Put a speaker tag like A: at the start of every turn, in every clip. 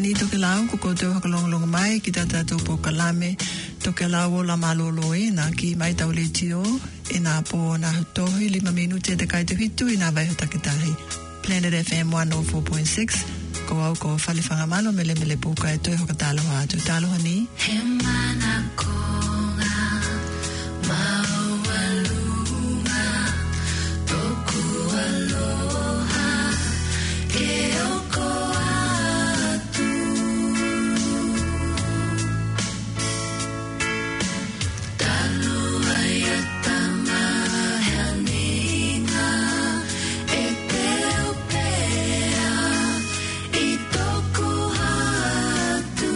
A: ni to ke lau ko te hakalong mai ki tata to po kalame to ke lau la malolo na ki mai tau le tio ina po na tohi 5 minute te kai te hitu ina vai takitahi Planet FM 104.6 ko au ko fale fanga malo mele puka e to hakatalo ha to talo ni
B: hemana konga mawalunga toku aloha ke oko atu talo ayatama haninga eteopea itoku atu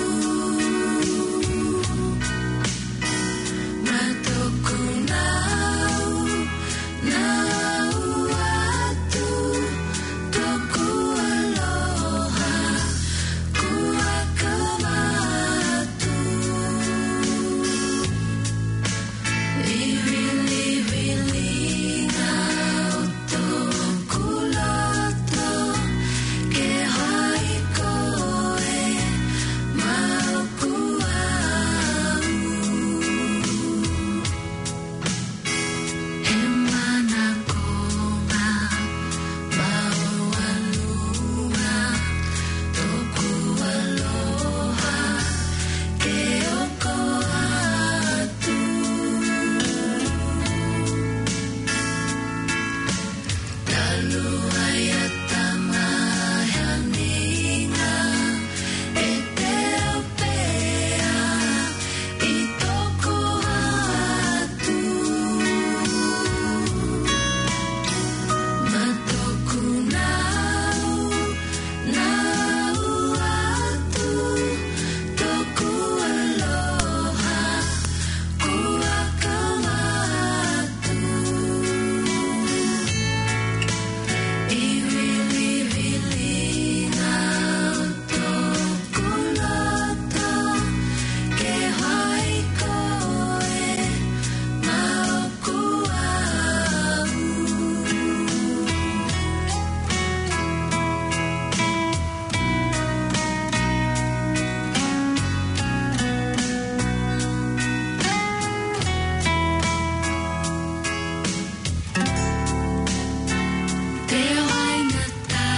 B: matoku nau atu toku aloha kuakamatu Wili ngau toku loto ke hai koe mau kuau hemana konga mau alunga toku aloha ke oko atu Lalu ayatama haninga eteopea itoku atu matoku nau atu toku aloha kuakamatu Wili ngau toku loto ke hai koe mau kuau Te wainata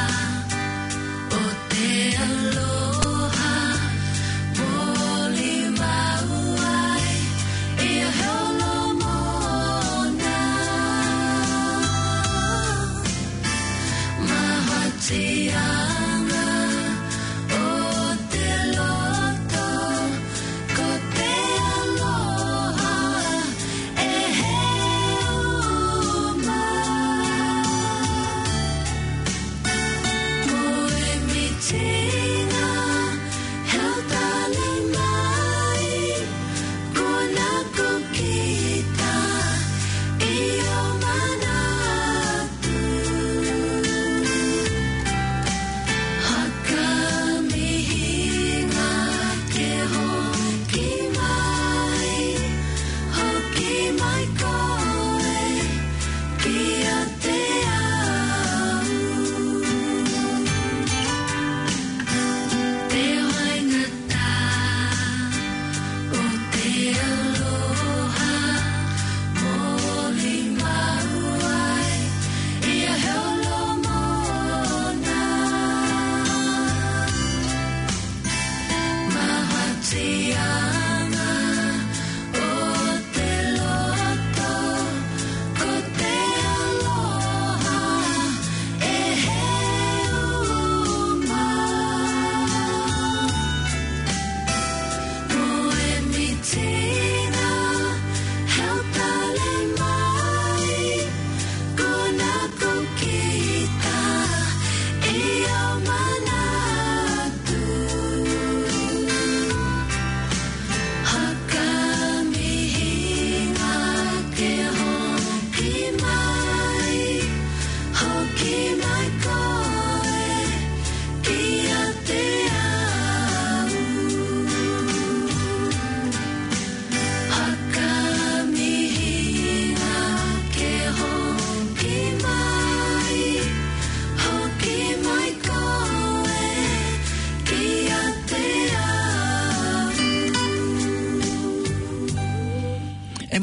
B: o te aloha moli mauai e holo mona mahatianga o te loto ko te aloha e heuma Moe mitinga heutale mai kona kukita iyo manatu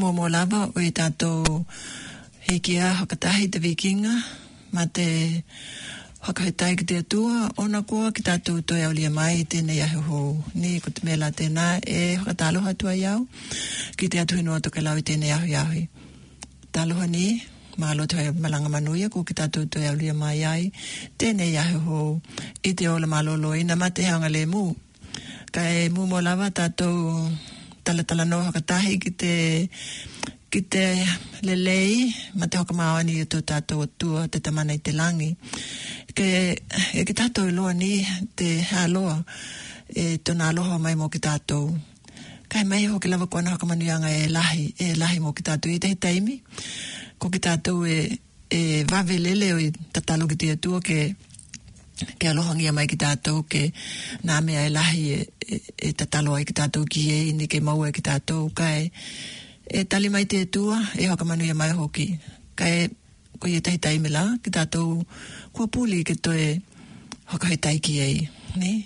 A: mo lava o tato hekia hakatahi te vikinga ma te hakahetai ki te atua ona koa ki tato toi au lia mai tēnei ahe ho ni ko te mela tēnā e hakataloha tua iau ki te atu hinua toke lau i tēnei ahi taloha ni malo te malanga manuia ko ki tato toi au lia mai ai tēnei ahe ho i te ola malolo ina ma te hanga le mu ka e mu mo lava tato tala no hakatahi ki te lelei ma te hokamawani i tō tātou atua te tamana i te langi. Ke tātou loa ni te haloa e tōna aloha mai mo ki tātou. Kai mai hoki lava kua na hokamanuianga e lahi mo ki tātou i te taimi. Ko ki tātou e wavelele o i tatalo ki te atua ke alohangia mai ki tātou ke nā mea e lahi e tatalo ai ki tātou ki e ni ke maua ki tātou kai e tali mai te tua e hokamanu mai hoki kai ko ye tai tai mela ki tātou kua puli ke toe hokahetai ki ei ni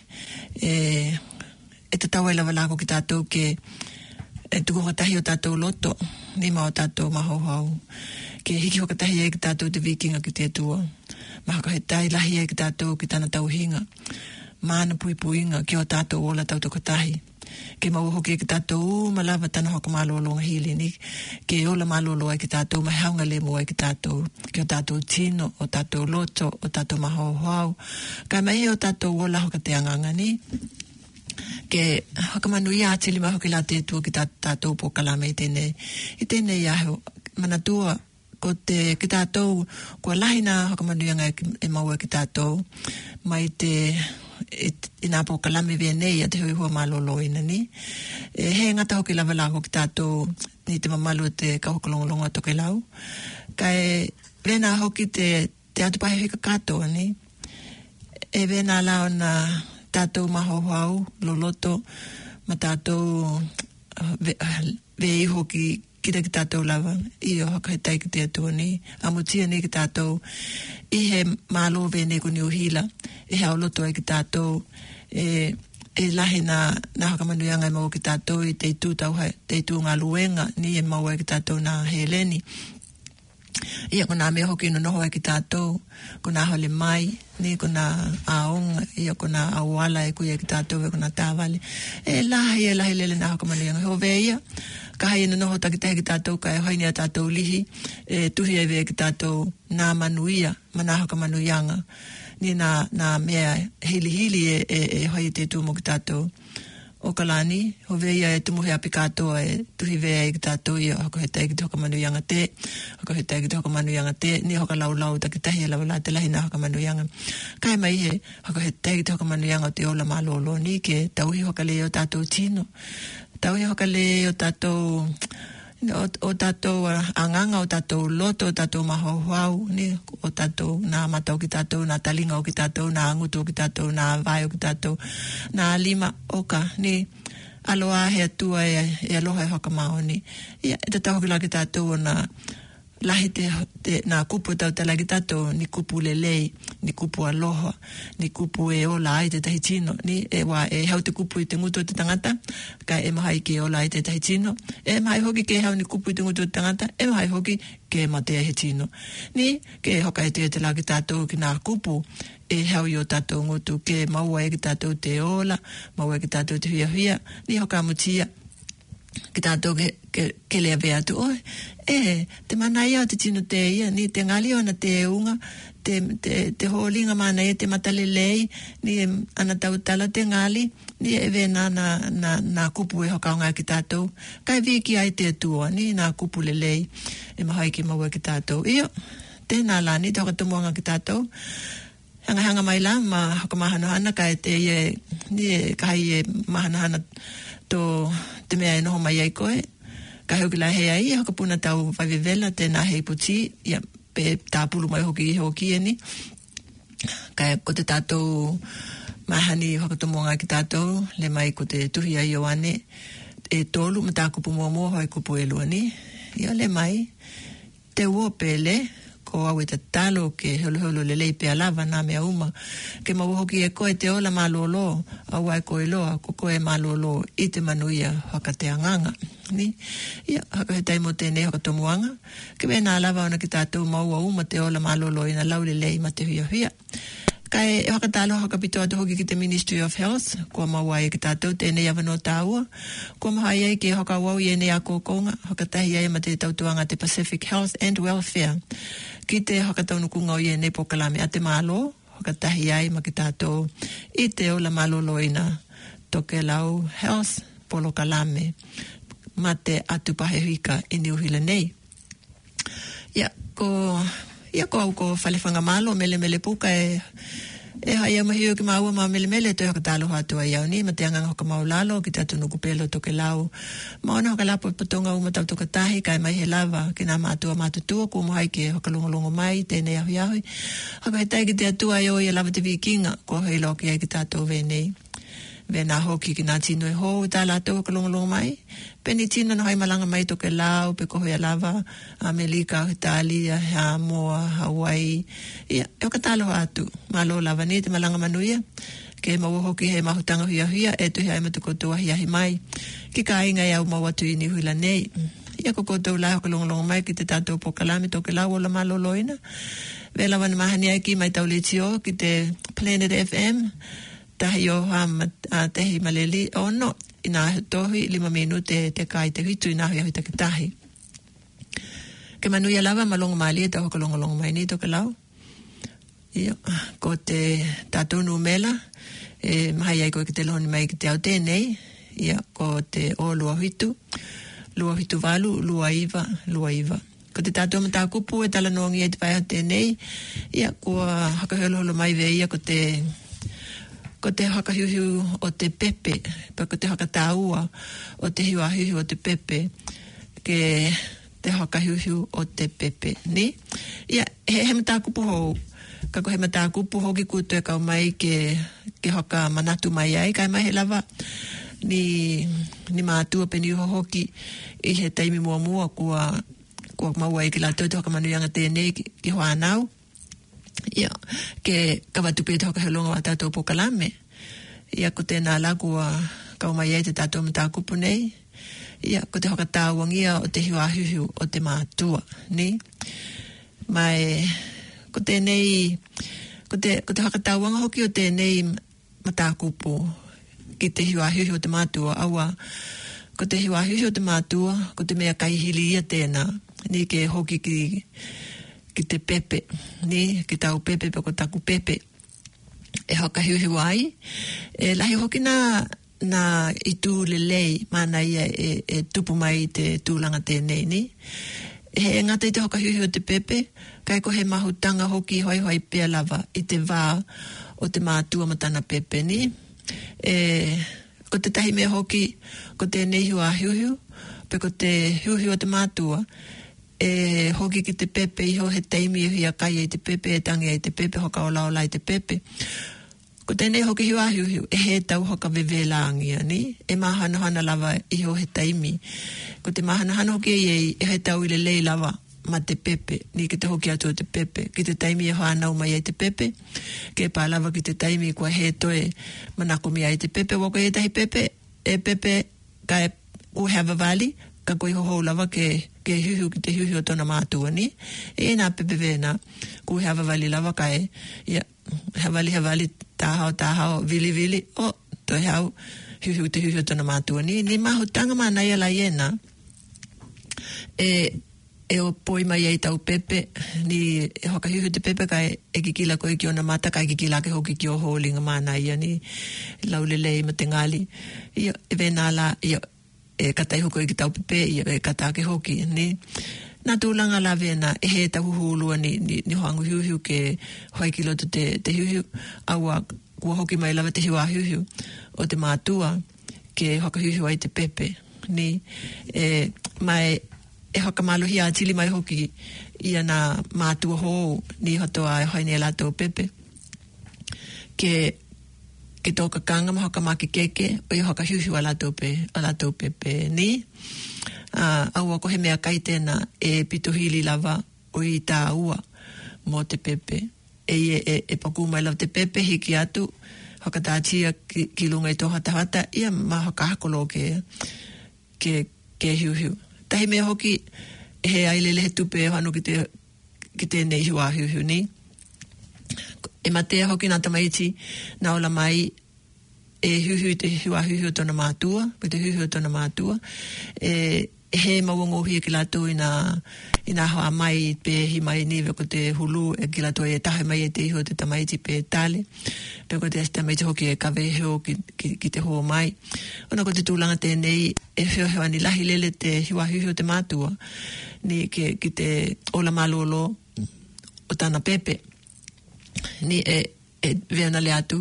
A: e te tau e lava lako ki tātou ke e tuku hokatahi o tātou loto ni mao tātou mahohau ke hiki hokatahi e ki tātou te vikinga ki te tua ma hokahetai lahi e ki tātou ki tāna tauhinga mana puipuinga ki o tātou ola tātou katahi ke mau hoki ki tātou malava tana hoka malolo hili ni ke ola malolo ai ki tātou mahaunga le mo ai ki tātou ki o tātou tino o tātou loto o tātou mahohau kai mai o tātou ola hoka te anganga ni ke hoka manui a tili ma hoki la te tua ki tātou po kalame i tēnei aho manatua ko te ki tātou kua lahina hoka manui anga e maua ki tātou mai te ina po kalame venei a te hui hua malolo ina ni he ngata hoki lava lako ki tātou ni te mamalu te kahokalongolonga toke lau kai vena hoki te atupahe hika katoa ni e vena lao na tātou mahohau loloto ma tātou vei hoki kita ki tātou lava i o hakahetai ki te atua ni amutia ni ki tātou i he malo vene ko ni uhila e hao loto ai ki tātou e lahi na hakamanuianga e mau ki tātou i te tū ngā luenga ni e mau ai ki tātou na Heleni ia ko nā mea hoki no noho ai ki tātou ko nā hole mai ni ko nā aonga ia ko nā awala e kuia ki tātou e ko nā tāwale e lahi lele nā hakamanuianga ho veia ka hai no noho takitahi ki tātou ka e hoini a tātou lihi tuhi e vea ki tātou nā manuia mana hakamanuianga ni nā mea hili e hoi te tūmo ki tātou o kalani, ho veia e tumuhe api katoa e tuhi vea e ki tātou i hoko hetai ki te hokamanuyanga te, ni hoka lau takitahi e lawa te lahi na hokamanuyanga. Kai mai he hoko hetai ki te hokamanuyanga o te ola malolo ni ke tauhi hoka le o tātou tino. Tauhi hoka le o tātou o tātou anganga, o tātou loto, o tātou mahohau, ni o tātou nā matau ki tātou, nā talinga o ki tātou, nā angutu o ki tātou, nā vai o ki tātou, nā lima oka, ni aloha he atua e aloha e hokamao ni. Ia, e te tahoki la ki tātou o nā lahi nā kupu tau tala ki tātou, ni kupu lelei, ni kupu aloha, ni kupu e ola ai te tahi tino, ni e hau te kupu i te ngutu o te tangata, ka e mahai ke ola ai te tahi tino, e mahai hoki ke hau ni kupu i te ngutu o te tangata, e mahai hoki ke matea he tino. Ni, ke hoka e te la ki tātou ki nā kupu, e hau i o tātou ngutu, ke maua e ki tātou te ola, maua e ki tātou te huia, ni hoka amutia, ki tātou ke lea vea tu oi te manai au te tino te ia ni te ngali ona te unga te holinga mana ia te matalelei ni ana tau tala te ngali ni e vena na kupu e hokaunga ki tātou kai viki ai te atua ni na kupu lelei e mahai ki maua ki tātou iyo tēnā la ni te hokatomuanga ki tātou hanga mai la ma hokamahanohana kai te ia ni kai e mahanahana to te mea e noho mai ai koe, ka heuki la hea i, hoka puna tau whaiwewela tēnā hei puti, ia pe tāpulu mai hoki e ni, ka ko te tātou mahani hoka tomonga ki tātou, le mai ko te tuhi ai o ane, e tolu ma tā kupu mua hoi kupu e lua ni, ia le mai, te uopele, ko au te talo ke holo le leipe alava na mea uma ke mawohoki e koe te ola malolo au ai koe loa ko koe malolo i te manuia haka te anganga ni ia haka he taimo tēnei haka tomuanga ke wena alava ona ki tātou maua uma te ola malolo ina lau le lei ma te huia kai e haka talo haka pito atu hoki ki te Ministry of Health kua maua e ki tātou tēnei awano tāua kua maha iei ke haka wau i ene a kōkonga haka tahi iei ma te tautuanga te Pacific Health and Welfare ki te haka taunukunga o i ene pokalame a te malo haka tahi iei ma ki tātou i te ola maloloina toke lau Health polo kalame ma te atu pahehika i New Zealand nei ia ko au ko whalewhanga malo mele puka e hai au mahiu ki maua ma mele toi haka talo hatu ai au ni ma te anganga hoka maulalo ki te atu nuku pelo toke lau ma ona hoka lapo patonga uma tau toka tahi kai mai he lava ki nā mātua mātutua ko mohai ke hoka longolongo mai tēnei ahui haka he tai ki te atua i o i lava te vikinga ko hei loki ai ki tātou venei vena hoki ki nā tino e hou tā lātou ka longolongo mai. Peni tino no hai malanga mai toke lau, pe kohoia lava, Amerika, Italia, Samoa, Hawaii. Ia, e ka talo atu, malo lava ni te malanga manuia, ke maua hoki he mahutanga huia, e tu hea matu kotoa hiahi mai. Ki ka inga iau mau atu i ni huila nei. Ia ko kotou lai hoka longolongo mai ki te tātou pokalame toke lau ola malo loina. Vela wana mahani ai ki mai tauletio ki te Planet FM, tahi o hama tehi maleli o no ina tohi 5 minute te kai te hitu ina hui te tahi ke manuia lava malongo mali te hoka longo mai ni to ke lau ia ko te tatunu mela mai ai ko ke te loni mai ke te au tenei ia ko te o lua hitu valu lua iva ko te tatu mata kupu e tala nongi e te pai tenei ia ko haka holo mai veia ko te haka hiuhiu o te pepe, pa ko te haka tāua o te hiuahiu o te pepe, ke te haka hiuhiu o te pepe, ni? Ia, he mata kupu hou, kako he mata kupu hou ki kutu e kau mai ke haka manatu mai ai, kai mai he lava, ni mātua peni uho hoki i he taimi mua kua maua i ki la tautu haka manuianga tēnei ki hoanau, ia, ke kawatupe te hoka helonga wa tātou pokalame. Ia, ko tēnā la kua kau mai ei te tātou mata kupu nei. Ia, ko te hoka tāwangia o te hiuahiu o te mātua, ni? Mai, ko tēnei, ko te hoka tāwanga hoki o tēnei mata kupu ki te hiuahiu o te mātua, aua, ko te hiuahiu o te mātua, ko te mea kaihili ia tēnā, ni ke hoki ki te pepe, ni, ki tau pepe, pe ko taku pepe, e hoka hiuhiu ai, e lahi hoki na i tū lelei, mana ia e tupu mai te tūlanga tēnei, ni. He ngata i te hoka hiuhiu o te pepe, kai ko he mahutanga hoki hoi pea lava i te vā o te mātua matana pepe, ni. Ko te tahi mea hoki, ko tēnei hua hiuhiu, pe ko te hiuhiu o te mātua, hoki ki te pepe iho he teimi i hia kai e te pepe e tangi e te pepe hoka ola i te pepe ko tēnei hoki hiuahiu e he tau hoka vevelangia ni e mahana lava iho he teimi ko te mahana hoki e he tau i le lei lava ma te pepe ni ki te hoki atu o te pepe ki te teimi e hoanau mai e te pepe ke pā lava ki te teimi kua he toe manakomi ai te pepe wako e tahi pepe e pepe kai Uhava Valley ka koe hoho lava ke hiuhiu ki te hiuhiu o tona mātua ni. E nā pepe vena, ko Uhava Valley lava kai, ia, Havali, tāhao, vili, toi hau, hiuhiu te hiuhiu o tona mātua ni. Ni mahutanga mana ia la iena, e o poi mai ei tau pepe, ni e hoka hiuhiu te pepe kai e kikila koe ki ona mata, kai kikila ke hoki ki o holinga mana ia ni, laulelei ma te ngali. Ia, e vena la, ia, e katai hoko i ki tau pepe, e katake hoki, ni. Nā tūlanga la vena, e he tahu hulua ni hoangu hiuhiu ke hoi ki loto te hiuhiu, aua kua hoki mai lava te hiua hiuhiu o te mātua ke hoka hiuhiu ai te pepe, ni. Mai e hoka maluhi a tili mai hoki ia nā mātua hou ni hotoa e hoi ni e lātou pepe. Ke tōka kanga ma hoka maki keke o i hoka hiuhiu a lātou pepe ni. Aua ko he mea kai tēnā e pituhili lava o i tā ua mo te pepe. E paku mai lau te pepe hiki atu, hakatātia ki lunga i tō hatahata, ia maha kahakolo ke hiu. Tahi mea hoki, he ailele he tupe e hanu ki te nei hiua hiu ni. E matea hoki nā tamaiti, nā ola mai, e hiu te hiu tona mātua, pe te hiu tona mātua, he mawongo hia ki lato ina hoa mai pe hi mai niwe ko te hulu e ki lato e tahe mai e te iho te tamaiti pe tale pe ko te tamaiti hoki e kawe heo ki te hoa mai ona ko te tūlanga tēnei e heo ani lahi lele te hiwa hiu te mātua ni ki te ola malolo o tana pepe ni e veana le atu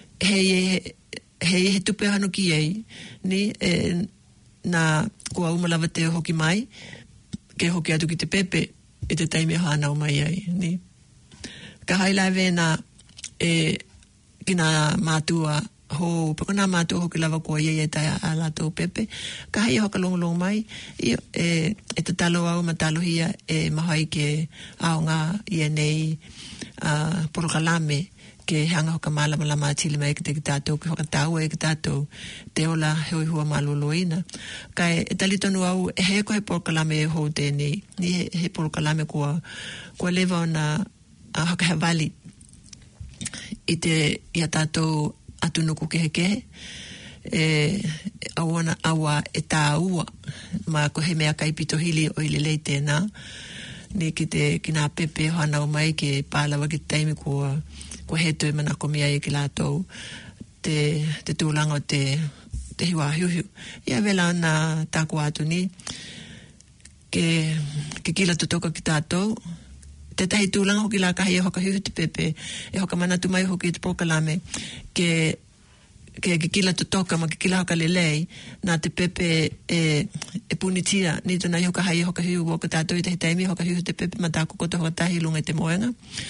A: he tupe hanu ki ei ni na kua umalawa te hoki mai, ke hoki atu ki te pepe, e te taime hānau mai ai, ni. Ka hailai vena kina mātua ho, pako nā mātua hoki lava kua iei e tai a lātou pepe, ka hai hoka longo mai, e te talo au matalohia e mahai ke aonga i nei porokalame, ke hanga hoka malama chile mai ki te tātou, ki hoka tāua e ki tātou, te ola hoi hua maloloina. Kai e talitonu au, he ko he porokalame e hou tēnei, ni he porokalame kua lewa o na hoka he vali, i a tātou atunuku kehe, awa e tā ua, ma ko he mea kai pito hili o ilelei tēnā, ni ki nā pepe hana o mai ke pālawa ki taimi kua he tui mana komia i ki lātou te tūlanga o te hiwa hiuhiu. Ia vela ana tāku atu ni ke kila tutoka ki tātou te tahi tūlanga hoki la kahi e hoka hiuhiu te pepe e hoka manatu mai hoki te pōkalame ke kila tutoka ma ke kila hoka lelei nā te pepe e punitia ni tuna i hoka hai hoka hiu waka tātou i tahi taimi hoka hiu te pepe ma tā kokoto hoka tahi lunga i te moenga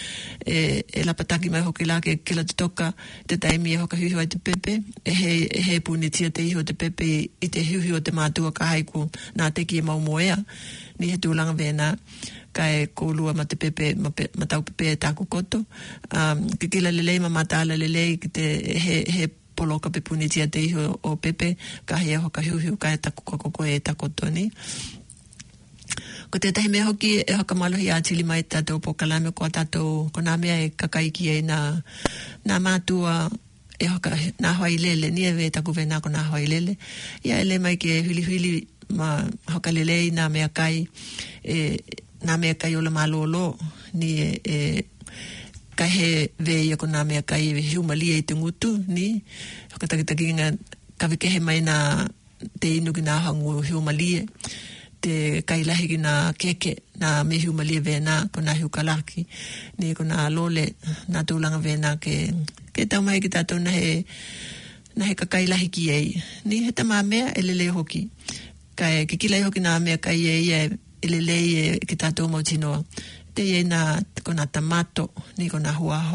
A: e lapataki mai hoki la ke kila tutoka te taimi e hoka hiu ai te pepe he punitia te iho te pepe i te hiu o te mātua ka haiku nā teki e mau moea ni he tūlanga vena kai ko lua ma te pepe ma tau pepe e tā kokoto ke kila lelei ma matala lelei ki te he poloka pe punitia te iho o pepe ka hea hoka hiu ka e tako e tako toni. Ko te tahi mea hoki e hoka malohi a tili mai tātou pōkalame ko tātou ko nā mea e kakaiki e nā mātua e hoka nā hoi lele ni e ve taku ve nā ko nā hoi lele ia ele mai ke huli ma hoka lelei nā mea kai ola malolo ni ka he vei ako nā mea kai e hiumalia i te ngutu ni hoka takitakinga ka wikehe mai nā te inu ki nā hangu hiumalia te kailahi ki nā keke nā me hiumalia vena ko nā hiukalaki ni ko nā lole nā tūlanga vena ke tau mai ki tātou na he ka kailahi ki ei ni he tamā mea e lele hoki kai ke kilai hoki nā mea kai e lele ki tātou mautinoa te e ko nā tamato, ni ko nā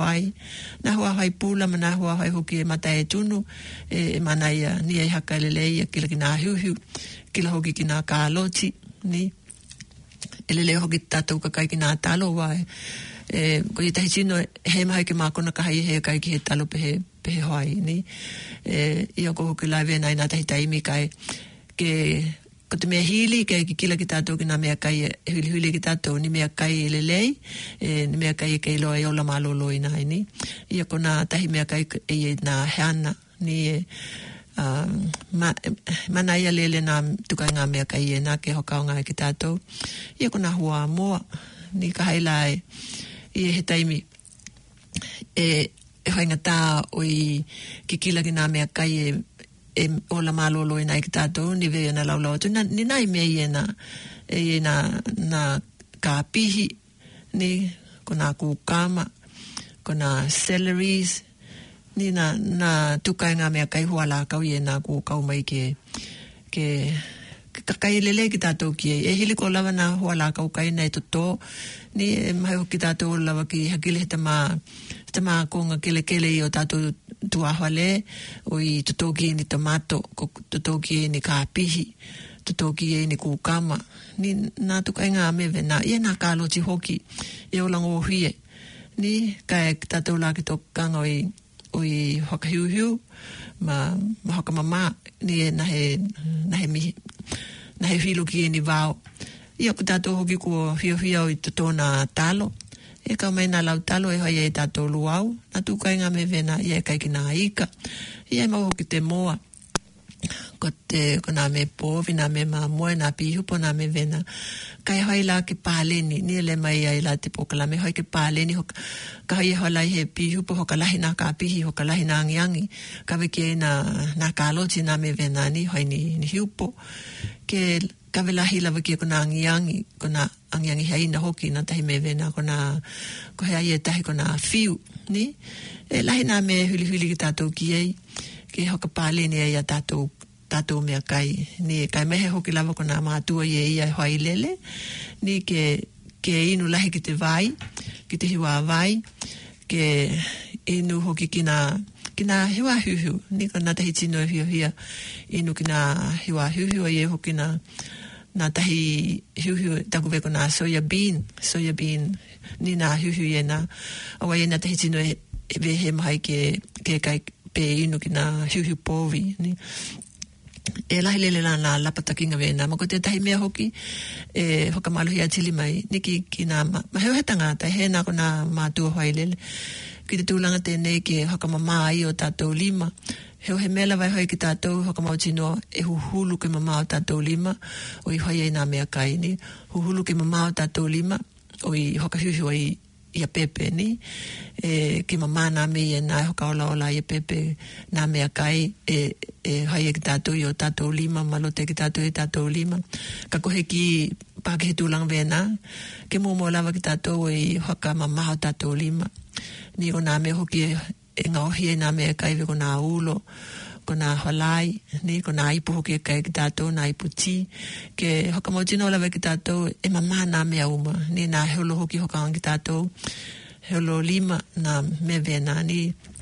A: huahai pula, ma nā huahai hoki e mata e tunu, e manaia, ni e haka lelei, kila ki nā hiuhiu, kila hoki ki nā kāloti, ni, e lelei hoki tātou ka kai ki nā talo wae, ko i tahi tino, he mahi ke mākona ka hai he kai ki he talo pehe hoai, ni, i ako hoki lai vena i nā tahi taimi kai, ko te mea hili, ke kila ki tātou ki nā mea kai e huli ki tātou, ni mea kai e lelei, ni mea kai e kei loa e ola malolo i nai ni. Ia ko nā tahi mea kai e nā heana, ni mana ia lele nā tukai ngā mea kai e nā ke hokaonga ki tātou. Ia ko nā hua moa, ni ka hailai, i he taimi, e hoinga tā o i ki kila ki nā mea kai e ola malolo i nai ki tātou, ni vea na laulau atu. Ni nai mea i na ka pihi, ni ko nā kūkama, ko nā celeries, ni nā tukai ngā mea kai hua la kau i nā kūkau mai ke kai lele ki tātou ki e hili ko lava nā hua la kau kai nei toto, ni e mahi ki tātou lava ki hakile he tamā konga kele i o tātou tuahale o i tutoki ni tomato, tutoki ni kāpihi, tutoki ni kūkama. Ni nā tukai ngā mewe nā, ia nā kāloti hoki, e o lango hie, ni kai tātou la ki tō kanga oi whakahiuhiu ma hoka mama ni e nahe whilo ki e ni wao. Ia ku tātou hoki kua whio i tōna talo. E ka mai nā lau talo e hoi e tātou luau. Nā tūkai ngā me vena ia e kai ki nā ika. Ia e mau hoki te moa. Ko nā me pōwi, nā me māmoe, nā pihupo, nā me vena. Kai hoi la ke pāleni, ni le mai ai la te pokalame, hoi ke pāleni, ka hoi e holai he pihupo, hoka lahi nā ka pihi, hoka lahi nā ngiangi, ka wiki e nā kāloti nā me vena ni, hoi ni hiupo. Ke ka welahi la wiki e ko nā ngiangi, ko nā angiangi hei na hoki, nā tahi me vena, ko hea i e tahi ko nā whiu, ni? E lahi nā me huli ki tātou ki ei, ke hoka pāleni e ia tātou mea kai. Ni kai mehe hoki lava ko nā mātua i e ia hoi lele. Ni ke inu lahi ki te vai, ki te hiwa vai, ke inu hoki ki nā hiwa huhu. Ni ko nā tahi tino e hia inu ki nā hiwa huhu e hoki nā tahi huhu taku veko nā soya bean. Ni nā huhu e nā, awa e nā tahi tino e vehe mahai ke kai pe inu ki nā huhu pōwi, ni. E lahi lele nā lapatakinga vena, mako te tahi mea hoki, e hoka maluhi atili mai, ni ki nā maheo he tangata, he nā ko nā mātua hoi lele. Ki te tūlanga tēnei ke hoka mamā ai o tātou lima, heo he mela vai hoi ki tātou, hoka mau tino e huhulu ke mamā o tātou lima, o i hoi ai nā mea kai, ni. Huhulu ke mamā o tātou lima, o i hoka huhu ai ia pepe ni ke mama na me e na hoka ola ia pepe na me kai e hai ki tātou i o tātou lima malote ki tātou e tātou lima ka kohe ki pake he tūlang vena ke mō lava ki tātou i hoka mama o tātou lima ni o nā me hoki e ngauhi e nā me kai ve ko nā ulo ko nā halai, ni ko nā ipu hoki e kai ki tātou, nā ipu ti, ke hoka mau tino lawa ki tātou, e mamā nā mea uma, ni nā heolo hoki hoka ang ki tātou, heolo lima nā me vena, ni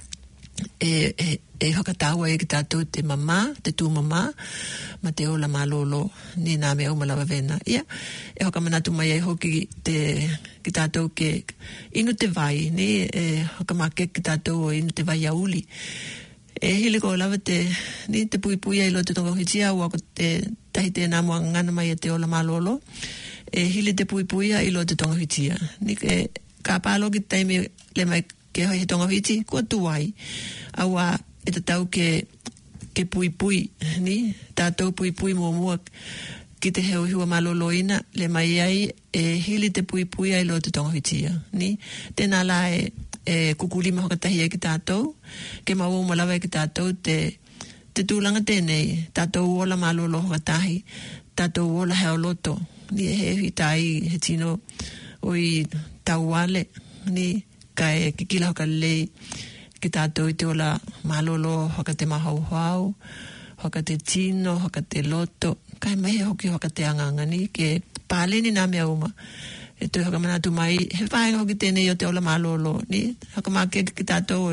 A: e hoka tāua e ki tātou te mamā, te tū mamā, ma te ola mālolo, ni nā mea uma lawa vena. Ia, e hoka manatu mai e hoki ki tātou ke inu te vai, ni hoka make ki tātou o inu te vai auli, e hili ko lava te pui ai lo te tonga hitia ua ko te tahi te nā mua ngana mai e te ola malolo e hili te pui ai lo te tonga hitia ni ke ka palo ki taimi le mai ke hoi he tonga hiti kua tuai aua e te tau ke pui ni tātou pui mua ki te heo hiua malolo ina le mai ai e hili te pui ai lo te tonga hitia ni tēnā la kukulima hoka tahi e ki tātou, ke mau malawa e ki tātou te tūlanga tēnei, tātou ola malolo hoka tahi, tātou ola heo loto, ni e hehi tai he tino oi tauale, ni kai ki kila hoka lei ki tātou i te ola malolo hoka te mahauhau, hoka te tino, hoka te loto, kai mai hoki hoka te anganga ni, ke pāleni nā mea uma, e toi hoka manatu mai, he whaenga hoki tēnei o te ola mālolo, ni? Hoka māke ki tātou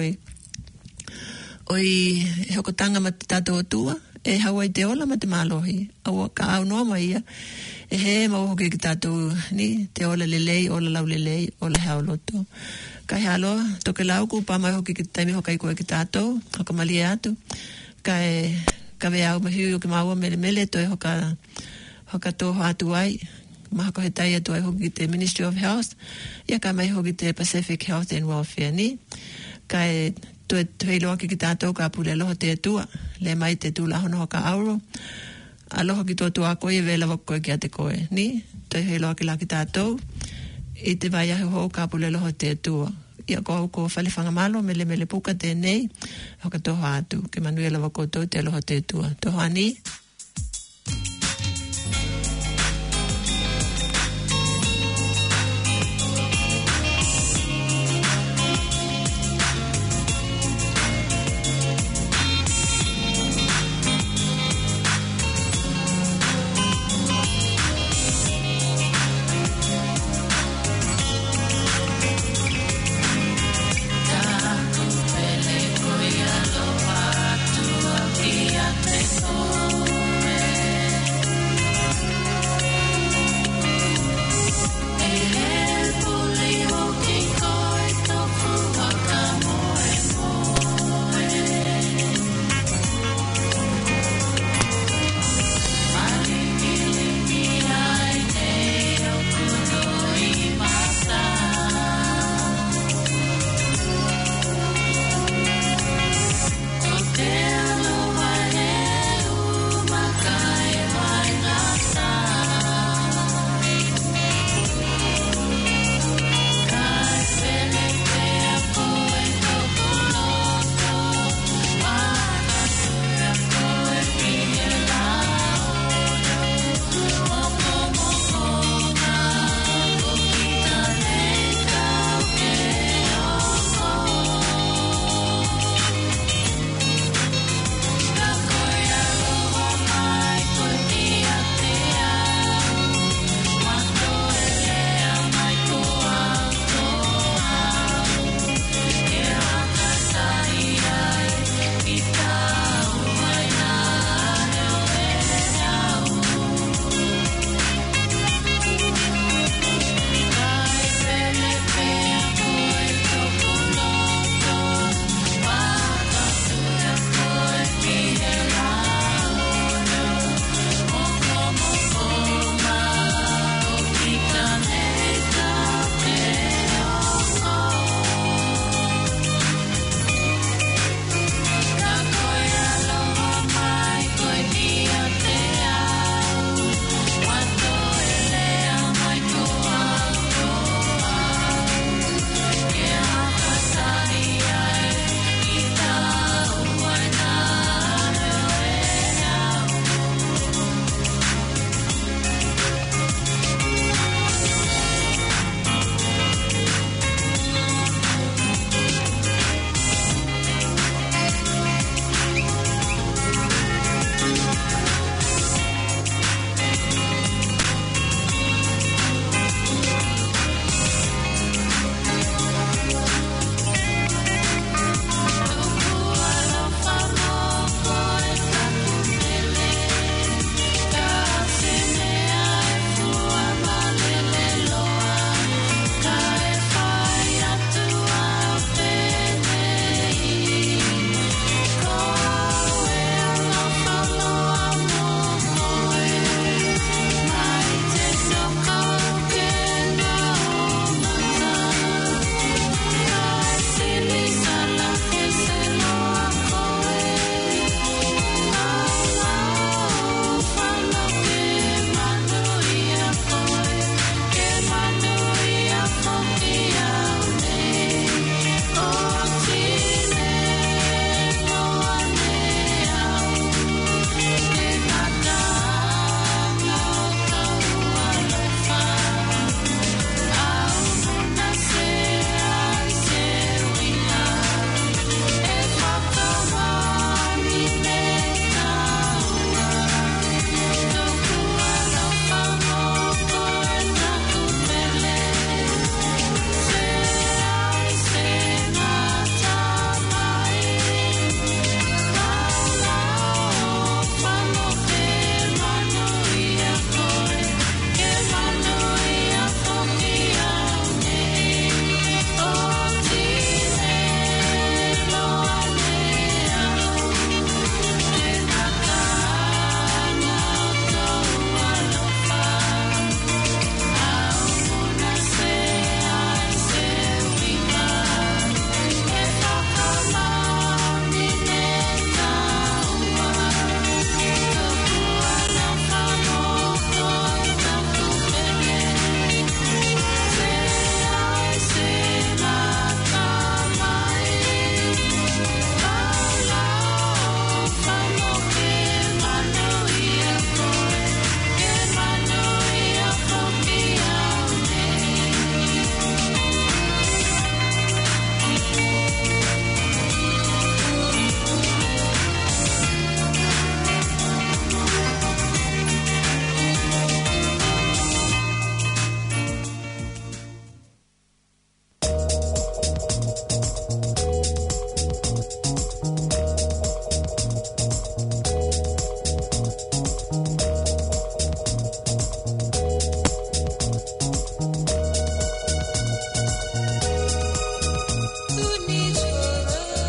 A: oi he hoko tanga ma te tātou atua, e hawa i te ola ma te mālohi, aua ka au noa mai ia, e he mau hoki ki tātou, ni? Te ola lelei, ola lau lelei, ola heo loto. Kai halo, toke lau ku pa mai hoki ki taimi hoka i koe ki tātou, hoka mali e atu, ka vea au mahiu o ki maua mele, toi hoka toho atu ai, mahako he tai atu ai hoki te Ministry of Health, ia ka mai hoki te Pacific Health and Welfare ni, kai tue loa ki tātou ka pule aloha te atua, le mai te tūla hono hoka auro, aloha ki tō tua koe e vela wako koe ki a te koe, ni, tue loa ki la ki tātou, i te vai ahi ho ka pule aloha te atua, ia ko whalewhanga malo, mele puka te nei, hoka toho atu, ke manuela wako tō te aloha te atua, toho ani.